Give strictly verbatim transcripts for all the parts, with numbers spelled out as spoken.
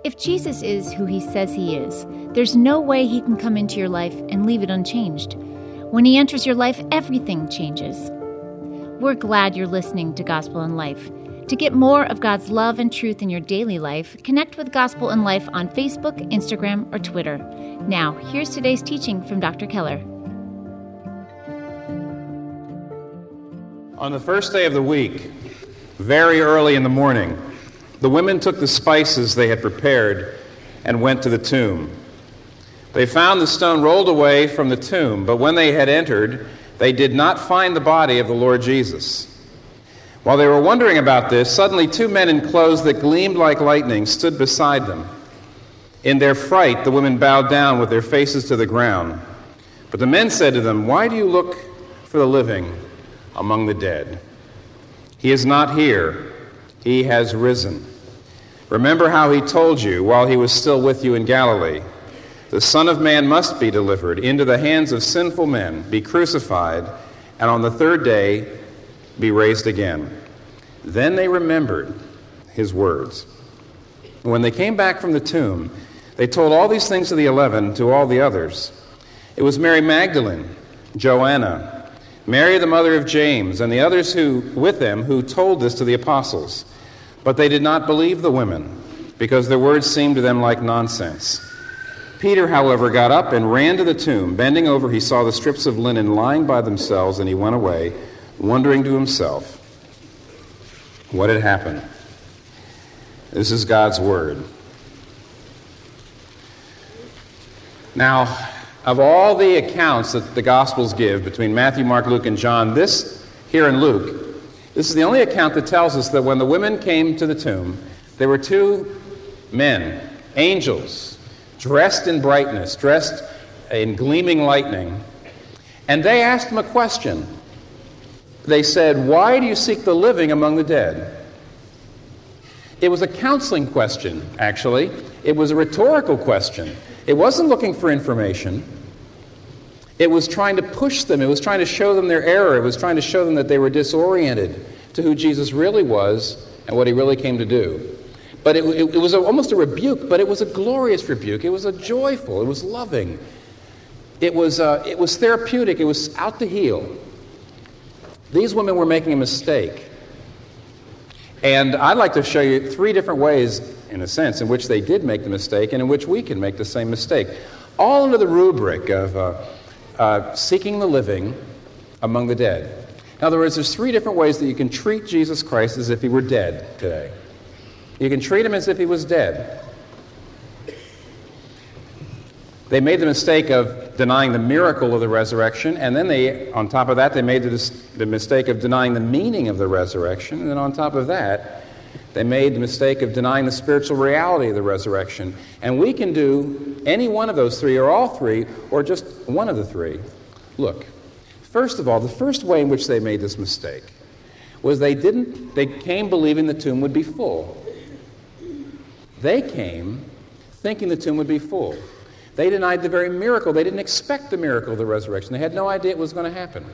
If Jesus is who he says he is, there's no way he can come into your life and leave it unchanged. When he enters your life, everything changes. We're glad you're listening to Gospel in Life. To get more of God's love and truth in your daily life, connect with Gospel in Life on Facebook, Instagram, or Twitter. Now, here's today's teaching from Doctor Keller. On the first day of the week, very early in the morning, the women took the spices they had prepared and went to the tomb. They found the stone rolled away from the tomb, but when they had entered, they did not find the body of the Lord Jesus. While they were wondering about this, suddenly two men in clothes that gleamed like lightning stood beside them. In their fright, the women bowed down with their faces to the ground. But the men said to them, "Why do you look for the living among the dead? He is not here. He has risen. Remember how he told you while he was still with you in Galilee. The Son of Man must be delivered into the hands of sinful men, be crucified, and on the third day be raised again." Then they remembered his words. When they came back from the tomb, they told all these things to the eleven, to all the others. It was Mary Magdalene, Joanna, Mary the mother of James, and the others who with them who told this to the apostles. But they did not believe the women, because their words seemed to them like nonsense. Peter, however, got up and ran to the tomb. Bending over, he saw the strips of linen lying by themselves, and he went away, wondering to himself what had happened. This is God's word. Now, of all the accounts that the Gospels give between Matthew, Mark, Luke, and John, this here in Luke, this is the only account that tells us that when the women came to the tomb, there were two men, angels, dressed in brightness, dressed in gleaming lightning, and they asked him a question. They said, "Why do you seek the living among the dead?" It was a counseling question, actually. It was a rhetorical question. It wasn't looking for information. It was trying to push them. It was trying to show them their error. It was trying to show them that they were disoriented to who Jesus really was and what he really came to do. But it, it, it was a, almost a rebuke, but it was a glorious rebuke. It was a joyful. It was loving. It was, uh, it was therapeutic. It was out to heal. These women were making a mistake. And I'd like to show you three different ways, in a sense, in which they did make the mistake and in which we can make the same mistake. All under the rubric of uh, uh, seeking the living among the dead. In other words, there's three different ways that you can treat Jesus Christ as if he were dead today. You can treat him as if he was dead. They made the mistake of denying the miracle of the resurrection, and then they, on top of that, they made the, the mistake of denying the meaning of the resurrection, and then on top of that, they made the mistake of denying the spiritual reality of the resurrection. And we can do any one of those three, or all three, or just one of the three. Look, first of all, the first way in which they made this mistake was they didn't, they came believing the tomb would be full. They came thinking the tomb would be full. They denied the very miracle. They didn't expect the miracle of the resurrection. They had no idea it was going to happen.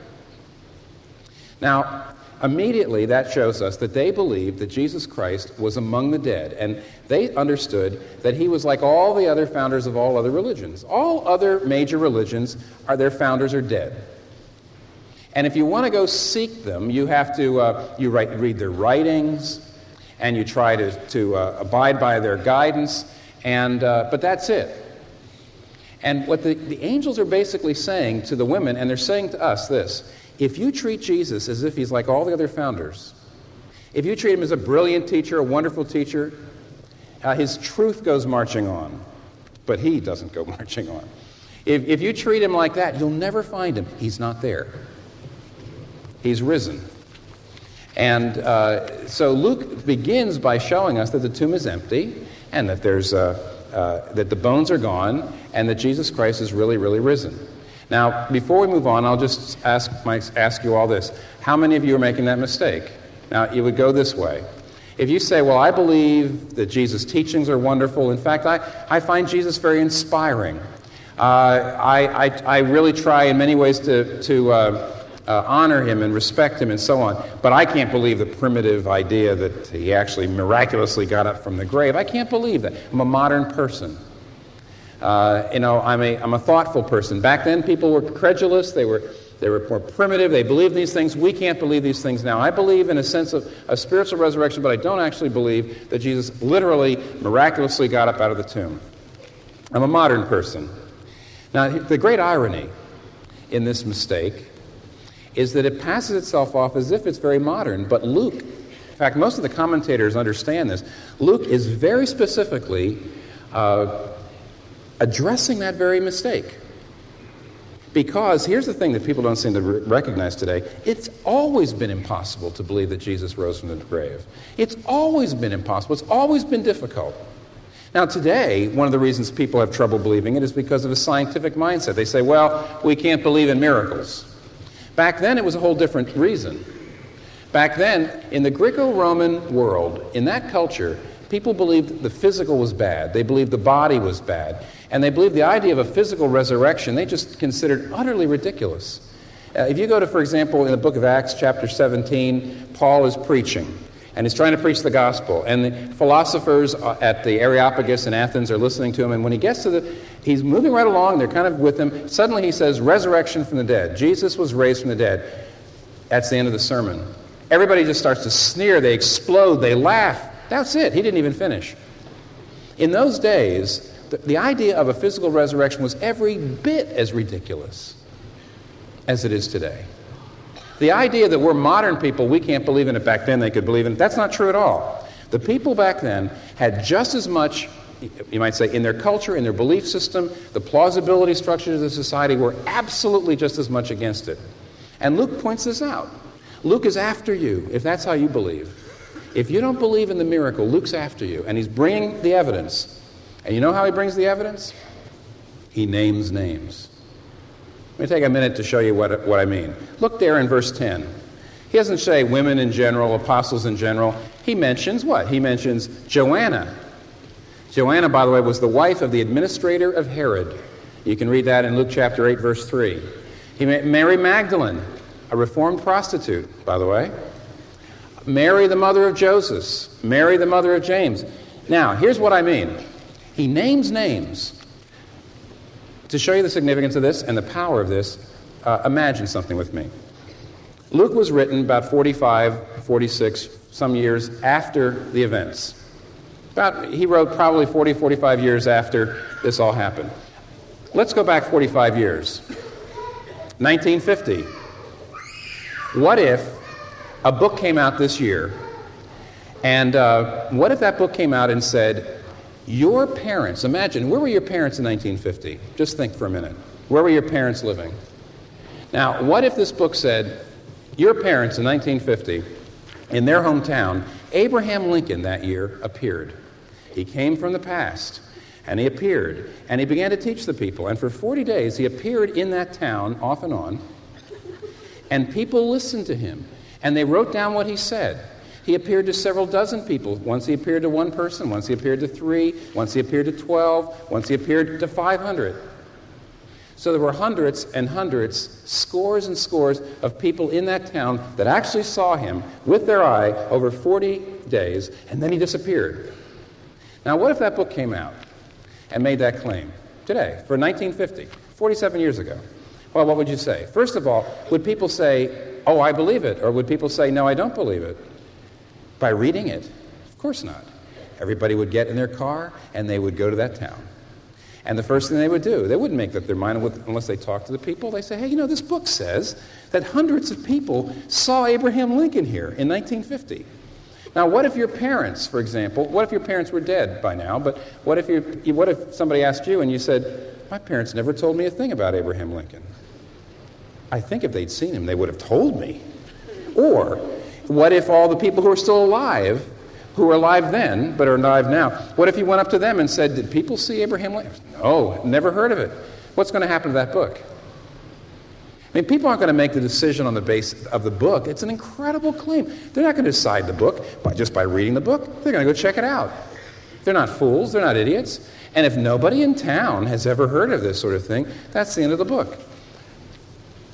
Now, immediately that shows us that they believed that Jesus Christ was among the dead, and they understood that he was like all the other founders of all other religions. All other major religions, are their founders are dead. And if you want to go seek them, you have to uh, you write, read their writings, and you try to, to uh, abide by their guidance, and uh, but that's it. And what the, the angels are basically saying to the women, and they're saying to us this: if you treat Jesus as if he's like all the other founders, if you treat him as a brilliant teacher, a wonderful teacher, uh, his truth goes marching on, but he doesn't go marching on. If, if you treat him like that, you'll never find him. He's not there. He's risen. And uh, so Luke begins by showing us that the tomb is empty, and that there's uh, uh, that the bones are gone, and that Jesus Christ is really, really risen. Now, before we move on, I'll just ask my, ask you all this: how many of you are making that mistake? Now, it would go this way. If you say, well, I believe that Jesus' teachings are wonderful. In fact, I, I find Jesus very inspiring. Uh, I, I, I really try in many ways to, to uh, uh, honor him and respect him and so on. But I can't believe the primitive idea that he actually miraculously got up from the grave. I can't believe that. I'm a modern person. Uh, you know, I'm a, I'm a thoughtful person. Back then, people were credulous. They were, they were more primitive. They believed these things. We can't believe these things now. I believe in a sense of a spiritual resurrection, but I don't actually believe that Jesus literally, miraculously got up out of the tomb. I'm a modern person. Now, the great irony in this mistake is that it passes itself off as if it's very modern, but Luke, in fact, most of the commentators understand this. Luke is very specifically uh, addressing that very mistake. Because here's the thing that people don't seem to re- recognize today. It's always been impossible to believe that Jesus rose from the grave. It's always been impossible. It's always been difficult. Now today, one of the reasons people have trouble believing it is because of a scientific mindset. They say, well, we can't believe in miracles. Back then, it was a whole different reason. Back then, in the Greco-Roman world, in that culture, people believed the physical was bad. They believed the body was bad. And they believed the idea of a physical resurrection, they just considered utterly ridiculous. Uh, if you go to, for example, in the book of Acts, chapter seventeen, Paul is preaching, and he's trying to preach the gospel. And the philosophers at the Areopagus in Athens are listening to him. And when he gets to the, he's moving right along, they're kind of with him. Suddenly he says, resurrection from the dead. Jesus was raised from the dead. That's the end of the sermon. Everybody just starts to sneer. They explode. They laugh. That's it. He didn't even finish. In those days, the, the idea of a physical resurrection was every bit as ridiculous as it is today. The idea that we're modern people, we can't believe in it back then, they could believe in it, that's not true at all. The people back then had just as much, you might say, in their culture, in their belief system, the plausibility structures of the society were absolutely just as much against it. And Luke points this out. Luke is after you, if that's how you believe. If you don't believe in the miracle, Luke's after you, and he's bringing the evidence. And you know how he brings the evidence? He names names. Let me take a minute to show you what, what I mean. Look there in verse ten. He doesn't say women in general, apostles in general. He mentions what? He mentions Joanna. Joanna, by the way, was the wife of the administrator of Herod. You can read that in Luke chapter eight, verse three. He met Mary Magdalene, a reformed prostitute, by the way. Mary, the mother of Joseph. Mary, the mother of James. Now, here's what I mean. He names names. To show you the significance of this and the power of this, uh, imagine something with me. Luke was written about forty-five, forty-six, some years after the events. About, he wrote probably forty, forty-five years after this all happened. Let's go back forty-five years. nineteen fifty. What if a book came out this year, and uh, what if that book came out and said, your parents, imagine, where were your parents in nineteen fifty? Just think for a minute. Where were your parents living? Now, what if this book said, your parents in nineteen fifty, in their hometown, Abraham Lincoln that year appeared. He came from the past, and he appeared, and he began to teach the people. And for forty days, he appeared in that town, off and on, and people listened to him, and they wrote down what he said. He appeared to several dozen people. Once he appeared to one person, once he appeared to three, once he appeared to twelve, once he appeared to five hundred. So there were hundreds and hundreds, scores and scores of people in that town that actually saw him with their eye over forty days, and then he disappeared. Now, what if that book came out and made that claim today, for nineteen fifty, forty-seven years ago? Well, what would you say? First of all, would people say, oh, I believe it, or would people say, no, I don't believe it? By reading it? Of course not. Everybody would get in their car and they would go to that town. And the first thing they would do, they wouldn't make up their mind with, unless they talked to the people. They say, hey, you know, this book says that hundreds of people saw Abraham Lincoln here in nineteen fifty. Now, what if your parents, for example, what if your parents were dead by now, but what if, you, what if somebody asked you and you said, my parents never told me a thing about Abraham Lincoln? I think if they'd seen him, they would have told me. Or, what if all the people who are still alive, who were alive then, but are alive now, what if you went up to them and said, did people see Abraham Lincoln? No, never heard of it. What's going to happen to that book? I mean, people aren't going to make the decision on the basis of the book. It's an incredible claim. They're not going to decide the book by, just by reading the book. They're going to go check it out. They're not fools. They're not idiots. And if nobody in town has ever heard of this sort of thing, that's the end of the book.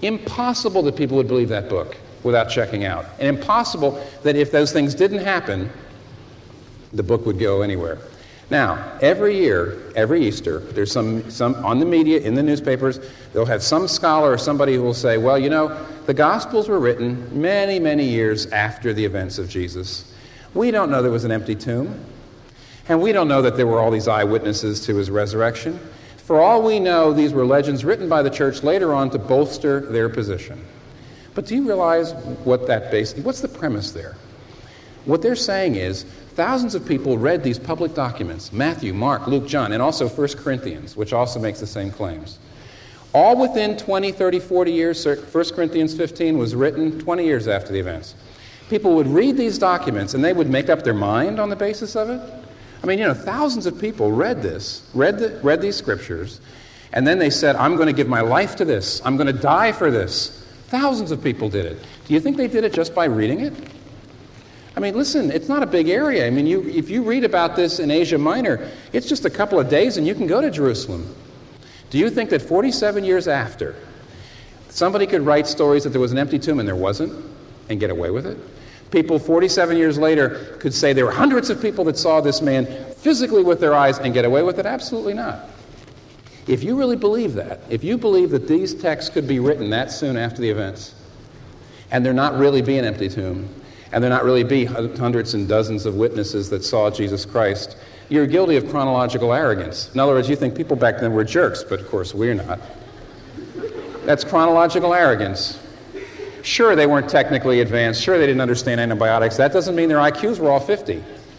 Impossible that people would believe that book without checking out. And impossible that if those things didn't happen, the book would go anywhere. Now, every year, every Easter, there's some, some on the media, in the newspapers, they'll have some scholar or somebody who will say, well, you know, the Gospels were written many, many years after the events of Jesus. We don't know there was an empty tomb. And we don't know that there were all these eyewitnesses to his resurrection. For all we know, these were legends written by the church later on to bolster their position. But do you realize what that base, what's the premise there? What they're saying is, thousands of people read these public documents, Matthew, Mark, Luke, John, and also First Corinthians, which also makes the same claims. All within twenty, thirty, forty years, First Corinthians fifteen was written twenty years after the events. People would read these documents and they would make up their mind on the basis of it. I mean, you know, thousands of people read this, read, the, read these scriptures, and then they said, I'm going to give my life to this. I'm going to die for this. Thousands of people did it. Do you think they did it just by reading it? I mean, listen, it's not a big area. I mean, you, if you read about this in Asia Minor, it's just a couple of days and you can go to Jerusalem. Do you think that forty-seven years after, somebody could write stories that there was an empty tomb and there wasn't and get away with it? People forty-seven years later could say there were hundreds of people that saw this man physically with their eyes and get away with it? Absolutely not. If you really believe that, if you believe that these texts could be written that soon after the events, and there not really be an empty tomb, and there not really be hundreds and dozens of witnesses that saw Jesus Christ, you're guilty of chronological arrogance. In other words, you think people back then were jerks, but of course we're not. That's chronological arrogance. Sure, they weren't technically advanced. Sure, they didn't understand antibiotics. That doesn't mean their I Qs were all fifty.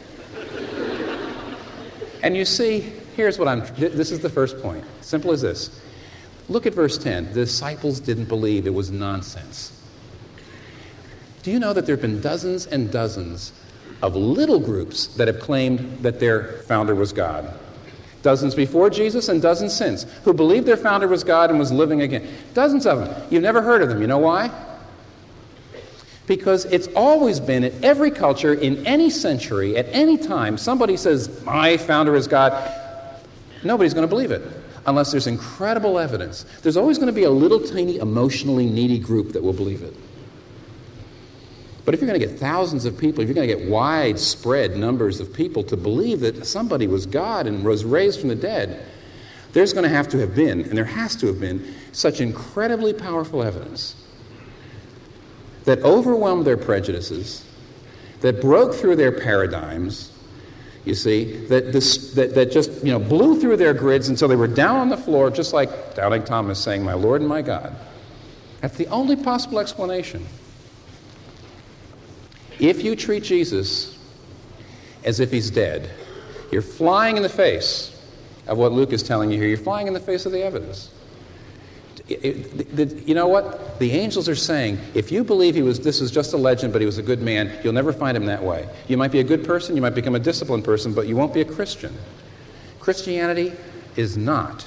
And you see, here's what I'm, this is the first point. Simple as this. Look at verse ten. The disciples didn't believe. It was nonsense. Do you know that there have been dozens and dozens of little groups that have claimed that their founder was God? Dozens before Jesus and dozens since, who believed their founder was God and was living again. Dozens of them. You've never heard of them. You know why? Because it's always been in every culture, in any century, at any time, somebody says, my founder is God. Nobody's going to believe it unless there's incredible evidence. There's always going to be a little tiny emotionally needy group that will believe it. But if you're going to get thousands of people, if you're going to get widespread numbers of people to believe that somebody was God and was raised from the dead, there's going to have to have been, and there has to have been, such incredibly powerful evidence that overwhelmed their prejudices, that broke through their paradigms, you see, that, this, that, that just, you know, blew through their grids until they were down on the floor, just like Doubting Thomas saying, my Lord and my God. That's the only possible explanation. If you treat Jesus as if he's dead, you're flying in the face of what Luke is telling you here. You're flying in the face of the evidence. It, it, the, you know what? The angels are saying, if you believe he was, this is just a legend, but he was a good man, you'll never find him that way. You might be a good person, you might become a disciplined person, but you won't be a Christian. Christianity is not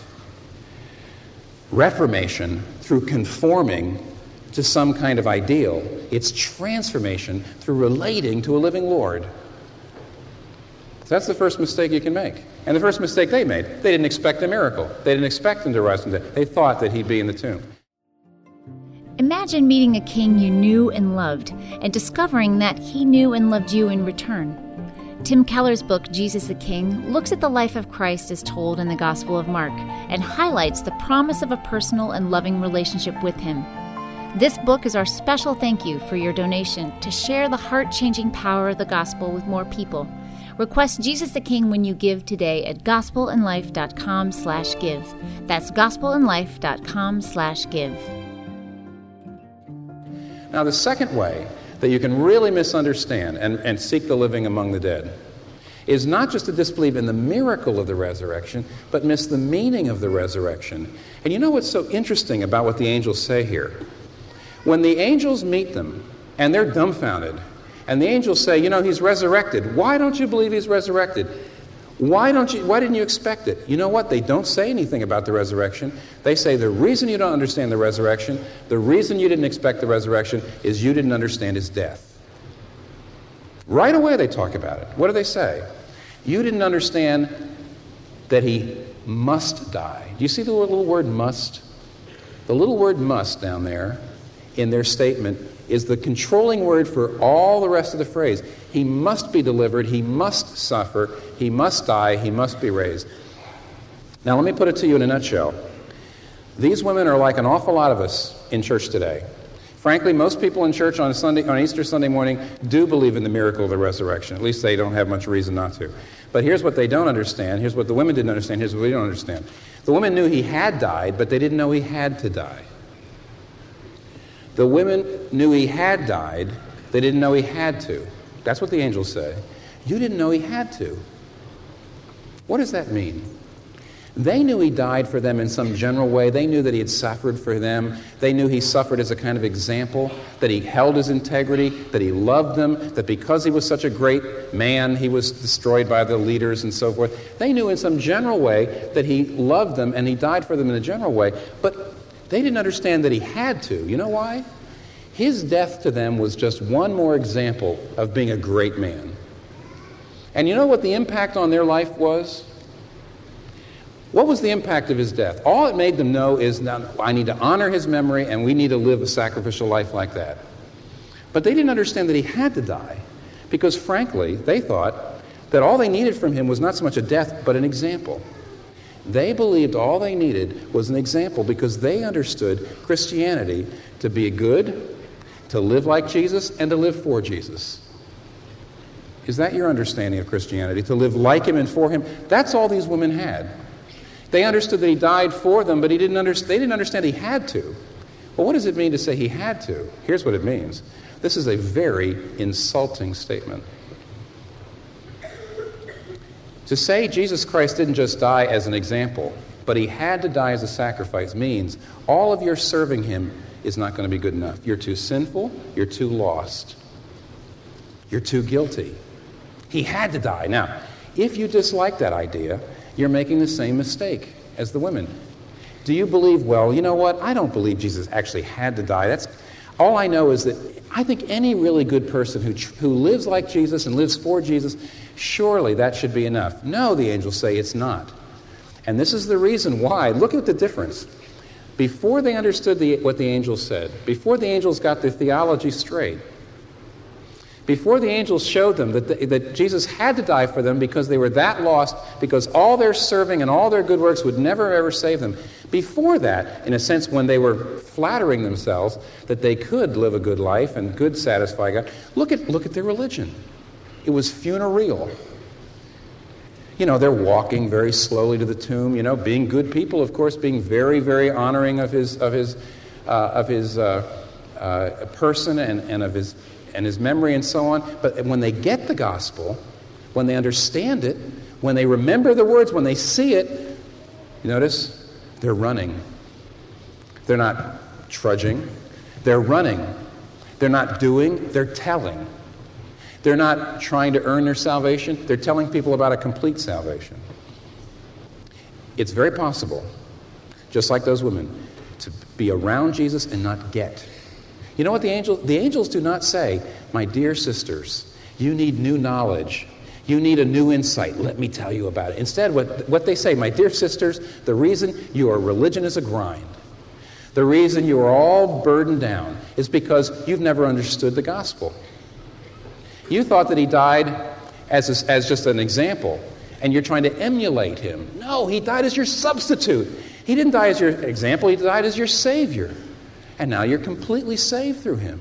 reformation through conforming to some kind of ideal. It's transformation through relating to a living Lord. So that's the first mistake you can make. And the first mistake they made, they didn't expect a miracle. They didn't expect him to rise from the dead. They thought that he'd be in the tomb. Imagine meeting a king you knew and loved and discovering that he knew and loved you in return. Tim Keller's book, Jesus the King, looks at the life of Christ as told in the Gospel of Mark and highlights the promise of a personal and loving relationship with him. This book is our special thank you for your donation to share the heart-changing power of the gospel with more people. Request Jesus the King when you give today at gospelandlife.com slash give. That's gospelandlife.com slash give. Now, the second way that you can really misunderstand and, and seek the living among the dead is not just to disbelieve in the miracle of the resurrection, but miss the meaning of the resurrection. And you know what's so interesting about what the angels say here? When the angels meet them, and they're dumbfounded, and the angels say, you know, he's resurrected. Why don't you believe he's resurrected? Why don't you? Why didn't you expect it? You know what? They don't say anything about the resurrection. They say the reason you don't understand the resurrection, the reason you didn't expect the resurrection, is you didn't understand his death. Right away they talk about it. What do they say? You didn't understand that he must die. Do you see the little word must? The little word must down there in their statement is the controlling word for all the rest of the phrase. He must be delivered, he must suffer, he must die, he must be raised. Now let me put it to you in a nutshell. These women are like an awful lot of us in church today. Frankly, most people in church on Sunday, on Easter Sunday morning do believe in the miracle of the resurrection. At least they don't have much reason not to. But here's what they don't understand. Here's what the women didn't understand. Here's what we don't understand. The women knew he had died, but they didn't know he had to die. The women knew he had died. They didn't know he had to. That's what the angels say. You didn't know he had to. What does that mean? They knew he died for them in some general way. They knew that he had suffered for them. They knew he suffered as a kind of example, that he held his integrity, that he loved them, that because he was such a great man, he was destroyed by the leaders and so forth. They knew in some general way that he loved them and he died for them in a general way, but they didn't understand that he had to. You know why? His death to them was just one more example of being a great man. And you know what the impact on their life was? What was the impact of his death? All it made them know is, now, I need to honor his memory and we need to live a sacrificial life like that. But they didn't understand that he had to die because, frankly, they thought that all they needed from him was not so much a death, but an example. They believed all they needed was an example because they understood Christianity to be good, to live like Jesus, and to live for Jesus. Is that your understanding of Christianity? To live like him and for him? That's all these women had. They understood that he died for them, but he didn't under- they didn't understand he had to. Well, what does it mean to say he had to? Here's what it means. This is a very insulting statement. To say Jesus Christ didn't just die as an example, but he had to die as a sacrifice means all of your serving him is not going to be good enough. You're too sinful. You're too lost. You're too guilty. He had to die. Now, if you dislike that idea, you're making the same mistake as the women. Do you believe, well, you know what? I don't believe Jesus actually had to die. That's all I know is that I think any really good person who who lives like Jesus and lives for Jesus, surely that should be enough. No, the angels say it's not. And this is the reason why. Look at the difference. Before they understood the, what the angels said, before the angels got their theology straight, before the angels showed them that, the, that Jesus had to die for them because they were that lost, because all their serving and all their good works would never ever save them, before that, in a sense, when they were flattering themselves that they could live a good life and could satisfy God, look at, look at their religion. It was funereal. You know, they're walking very slowly to the tomb, you know, being good people, of course, being very, very honoring of his, of his, uh, of his uh, uh, person and, and of his and his memory and so on. But when they get the gospel, when they understand it, when they remember the words, when they see it, you notice they're running. They're not trudging. They're running. They're not doing. They're telling. They're not trying to earn their salvation. They're telling people about a complete salvation. It's very possible, just like those women, to be around Jesus and not get. You know what the angels, the angels do not say, my dear sisters, you need new knowledge. You need a new insight. Let me tell you about it. Instead, what, what they say, my dear sisters, the reason your religion is a grind, the reason you are all burdened down is because you've never understood the gospel. You thought that he died as, a, as just an example, and you're trying to emulate him. No, he died as your substitute. He didn't die as your example. He died as your Savior. And now you're completely saved through him.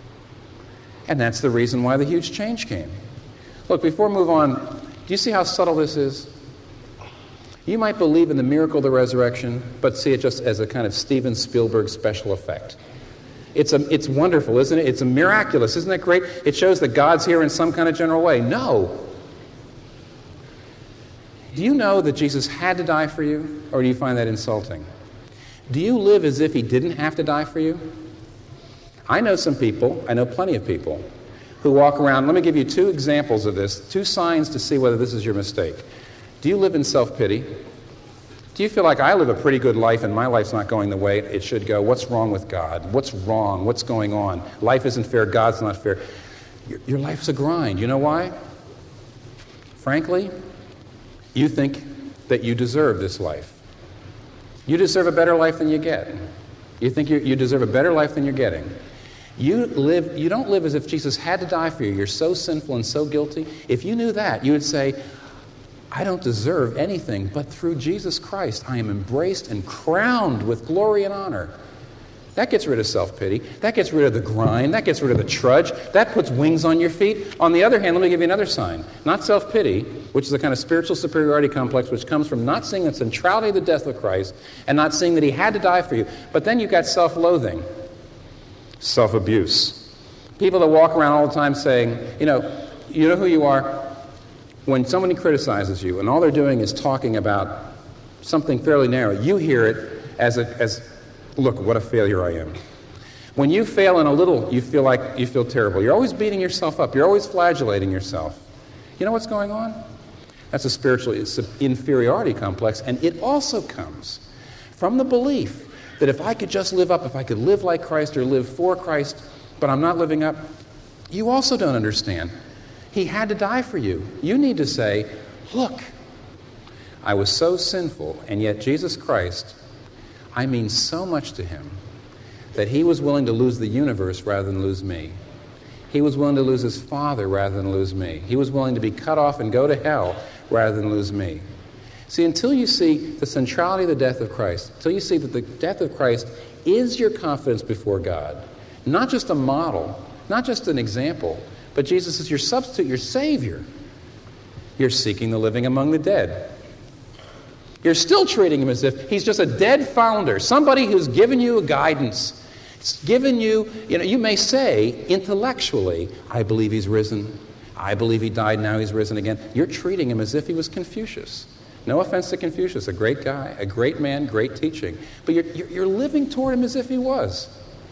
And that's the reason why the huge change came. Look, before we move on, do you see how subtle this is? You might believe in the miracle of the resurrection, but see it just as a kind of Steven Spielberg special effect. It's a, it's wonderful, isn't it? It's a miraculous. Isn't that great? It shows that God's here in some kind of general way. No. Do you know that Jesus had to die for you, or do you find that insulting? Do you live as if he didn't have to die for you? I know some people, I know plenty of people, who walk around. Let me give you two examples of this, two signs to see whether this is your mistake. Do you live in self-pity? Do you feel like I live a pretty good life and my life's not going the way it should go? What's wrong with God? What's wrong? What's going on? Life isn't fair. God's not fair. Your, your life's a grind. You know why? Frankly, you think that you deserve this life. You deserve a better life than you get. You think you you deserve a better life than you're getting. You live. You don't live as if Jesus had to die for you. You're so sinful and so guilty. If you knew that, you would say, I don't deserve anything, but through Jesus Christ, I am embraced and crowned with glory and honor. That gets rid of self-pity. That gets rid of the grind. That gets rid of the trudge. That puts wings on your feet. On the other hand, let me give you another sign. Not self-pity, which is a kind of spiritual superiority complex, which comes from not seeing the centrality of the death of Christ and not seeing that he had to die for you. But then you've got self-loathing, self-abuse. People that walk around all the time saying, you know, you know who you are? When somebody criticizes you and all they're doing is talking about something fairly narrow, you hear it as a, as look, what a failure I am. When you fail in a little, you feel like you feel terrible. You're always beating yourself up. You're always flagellating yourself. You know what's going on? That's a spiritual it's an inferiority complex, and it also comes from the belief that if I could just live up, if I could live like Christ or live for Christ, but I'm not living up, you also don't understand. He had to die for you. You need to say, look, I was so sinful, and yet Jesus Christ, I mean so much to him that he was willing to lose the universe rather than lose me. He was willing to lose his Father rather than lose me. He was willing to be cut off and go to hell rather than lose me. See, until you see the centrality of the death of Christ, until you see that the death of Christ is your confidence before God, not just a model, not just an example, but Jesus is your substitute, your Savior, you're seeking the living among the dead. You're still treating him as if he's just a dead founder, somebody who's given you a guidance. It's given you, you know, you may say intellectually, I believe he's risen. I believe he died, now he's risen again. You're treating him as if he was Confucius. No offense to Confucius, a great guy, a great man, great teaching. But you're, you're, you're living toward him as if he was.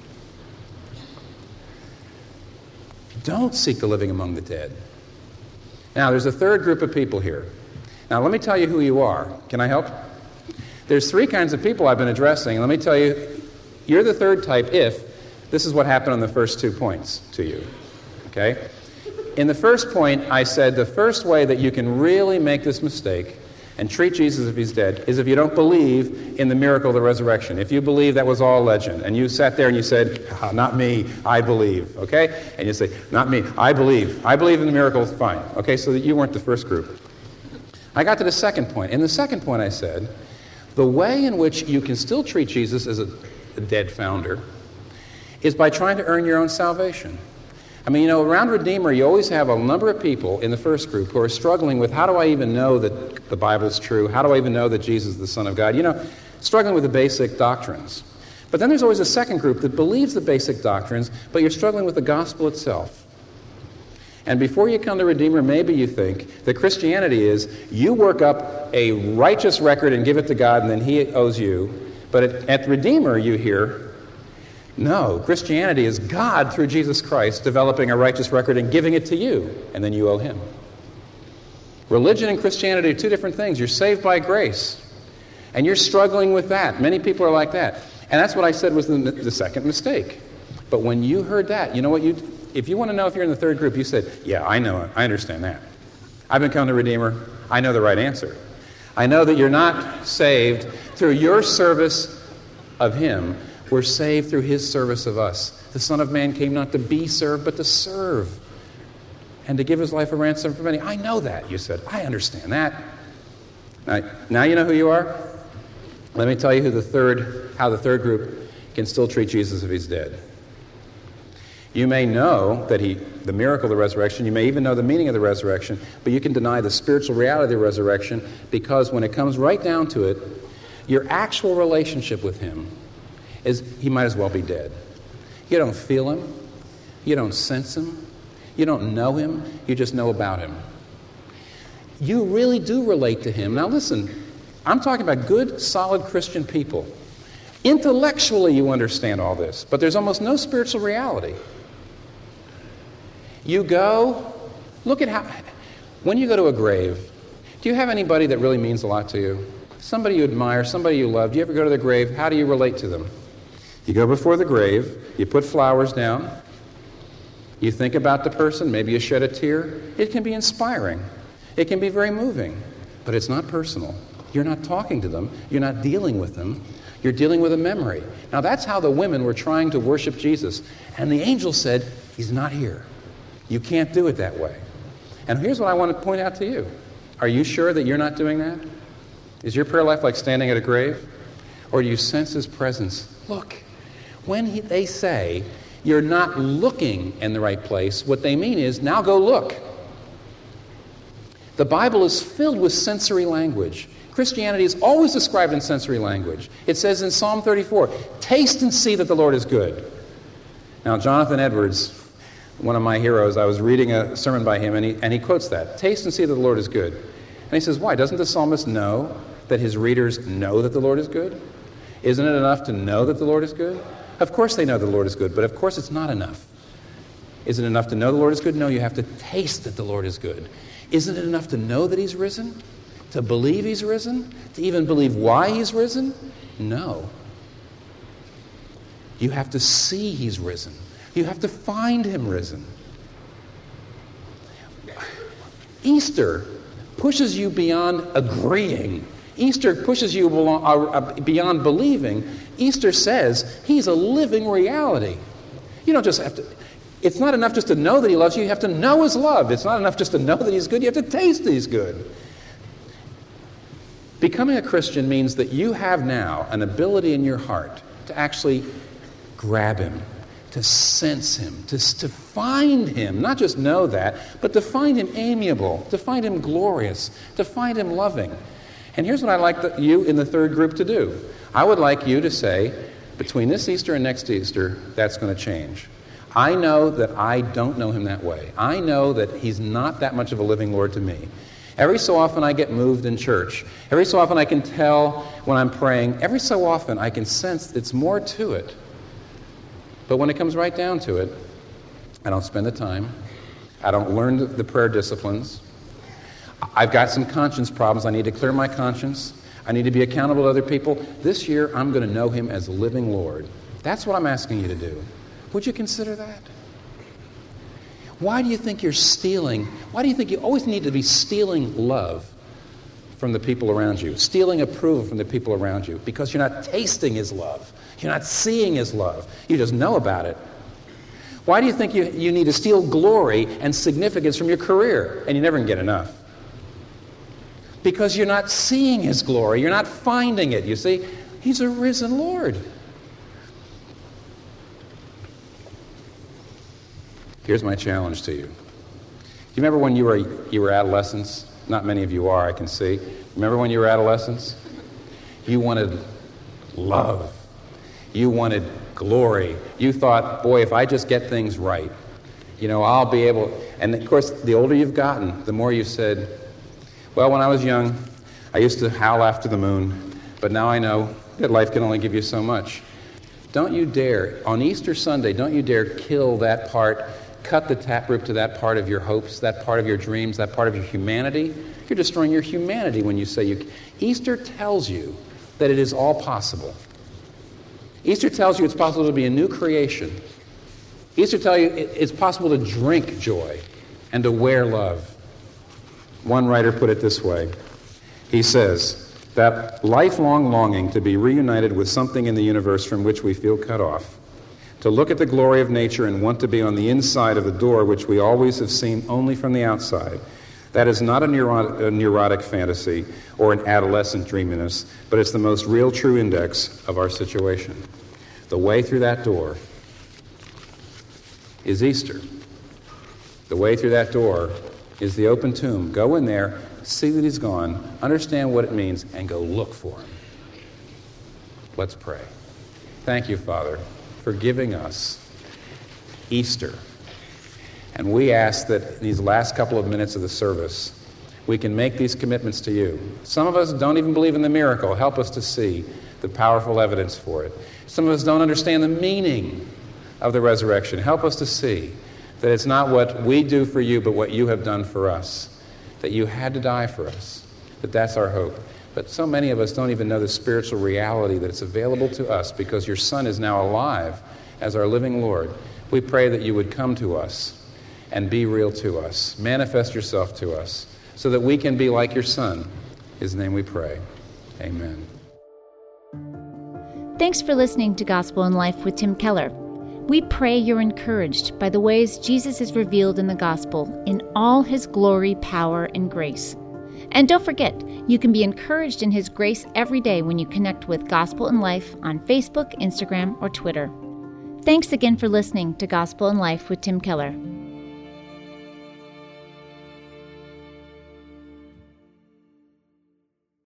Don't seek the living among the dead. Now, there's a third group of people here. Now, let me tell you who you are. Can I help? There's three kinds of people I've been addressing. Let me tell you, you're the third type if this is what happened on the first two points to you. Okay? In the first point, I said the first way that you can really make this mistake and treat Jesus if he's dead is if you don't believe in the miracle of the resurrection. If you believe that was all legend, and you sat there and you said, ah, not me, I believe, okay? And you say, not me, I believe. I believe in the miracle, fine. Okay, so that you weren't the first group. I got to the second point. In the second point I said, the way in which you can still treat Jesus as a, a dead founder is by trying to earn your own salvation. I mean, you know, around Redeemer, you always have a number of people in the first group who are struggling with, how do I even know that the Bible's true? How do I even know that Jesus is the Son of God? You know, struggling with the basic doctrines. But then there's always a second group that believes the basic doctrines, but you're struggling with the gospel itself. And before you come to Redeemer, maybe you think that Christianity is you work up a righteous record and give it to God, and then he owes you. But at, at Redeemer, you hear, no, Christianity is God through Jesus Christ developing a righteous record and giving it to you, and then you owe him. Religion and Christianity are two different things. You're saved by grace, and you're struggling with that. Many people are like that. And that's what I said was the, the second mistake. But when you heard that, you know what you... If you want to know if you're in the third group, you said, yeah, I know it. I understand that. I've been coming to Redeemer. I know the right answer. I know that you're not saved through your service of him. We're saved through his service of us. The Son of Man came not to be served, but to serve and to give his life a ransom for many. I know that, you said. I understand that. Now, now you know who you are? Let me tell you who the third, how the third group can still treat Jesus if he's dead. You may know that he, the miracle of the resurrection, you may even know the meaning of the resurrection, but you can deny the spiritual reality of the resurrection because when it comes right down to it, your actual relationship with him is he might as well be dead. You don't feel him. You don't sense him. You don't know him. You just know about him. You really do relate to him. Now listen, I'm talking about good, solid Christian people. Intellectually you understand all this, but there's almost no spiritual reality. You go, look at how, when you go to a grave, do you have anybody that really means a lot to you? Somebody you admire, somebody you love. Do you ever go to the grave? How do you relate to them? You go before the grave, you put flowers down, you think about the person, maybe you shed a tear. It can be inspiring. It can be very moving, but it's not personal. You're not talking to them. You're not dealing with them. You're dealing with a memory. Now, that's how the women were trying to worship Jesus. And the angel said, he's not here. You can't do it that way. And here's what I want to point out to you. Are you sure that you're not doing that? Is your prayer life like standing at a grave? Or do you sense his presence? Look, when he, they say you're not looking in the right place, what they mean is, now go look. The Bible is filled with sensory language. Christianity is always described in sensory language. It says in Psalm thirty-four, taste and see that the Lord is good. Now, Jonathan Edwards, one of my heroes, I was reading a sermon by him, and he, and he quotes that. Taste and see that the Lord is good. And he says, why? Doesn't the psalmist know that his readers know that the Lord is good? Isn't it enough to know that the Lord is good? Of course they know the Lord is good, but of course it's not enough. Isn't it enough to know the Lord is good? No, you have to taste that the Lord is good. Isn't it enough to know that he's risen? To believe he's risen? To even believe why he's risen? No. You have to see he's risen. You have to find him risen. Easter pushes you beyond agreeing. Easter pushes you beyond believing. Easter says he's a living reality. You don't just have to... It's not enough just to know that he loves you. You have to know his love. It's not enough just to know that he's good. You have to taste that he's good. Becoming a Christian means that you have now an ability in your heart to actually grab him, to sense him, to, to find him, not just know that, but to find him amiable, to find him glorious, to find him loving. And here's what I'd like the, you in the third group to do. I would like you to say, between this Easter and next Easter, that's going to change. I know that I don't know him that way. I know that he's not that much of a living Lord to me. Every so often I get moved in church. Every so often I can tell when I'm praying. Every so often I can sense it's more to it. But when it comes right down to it, I don't spend the time. I don't learn the prayer disciplines. I've got some conscience problems. I need to clear my conscience. I need to be accountable to other people. This year I'm going to know him as a living Lord. That's what I'm asking you to do. Would you consider that? Why do you think you're stealing? Why do you think you always need to be stealing love from the people around you? Stealing approval from the people around you? Because you're not tasting his love. You're not seeing his love. You just know about it. Why do you think you, you need to steal glory and significance from your career and you never can get enough? Because you're not seeing his glory. You're not finding it, you see. He's a risen Lord. Here's my challenge to you. Do you remember when you were you were adolescents? Not many of you are, I can see. Remember when you were adolescents? You wanted love. You wanted glory. You thought, boy, if I just get things right, you know, I'll be able... And, of course, the older you've gotten, the more you said, well, when I was young, I used to howl after the moon, but now I know that life can only give you so much. Don't you dare, on Easter Sunday, don't you dare kill that part, cut the taproot to that part of your hopes, that part of your dreams, that part of your humanity. You're destroying your humanity when you say you... Easter tells you that it is all possible. Easter tells you it's possible to be a new creation. Easter tells you it's possible to drink joy and to wear love. One writer put it this way. He says that lifelong longing to be reunited with something in the universe from which we feel cut off, to look at the glory of nature and want to be on the inside of the door which we always have seen only from the outside, that is not a neurotic, a neurotic fantasy or an adolescent dreaminess, but it's the most real, true index of our situation. The way through that door is Easter. The way through that door is the open tomb. Go in there, see that he's gone, understand what it means, and go look for him. Let's pray. Thank you, Father, for giving us Easter. And we ask that in these last couple of minutes of the service, we can make these commitments to you. Some of us don't even believe in the miracle. Help us to see the powerful evidence for it. Some of us don't understand the meaning of the resurrection. Help us to see that it's not what we do for you, but what you have done for us, that you had to die for us, that that's our hope. But so many of us don't even know the spiritual reality that it's available to us because your Son is now alive as our living Lord. We pray that you would come to us and be real to us. Manifest yourself to us so that we can be like your Son. In his name we pray. Amen. Thanks for listening to Gospel in Life with Tim Keller. We pray you're encouraged by the ways Jesus is revealed in the gospel in all his glory, power, and grace. And don't forget, you can be encouraged in his grace every day when you connect with Gospel in Life on Facebook, Instagram, or Twitter. Thanks again for listening to Gospel in Life with Tim Keller.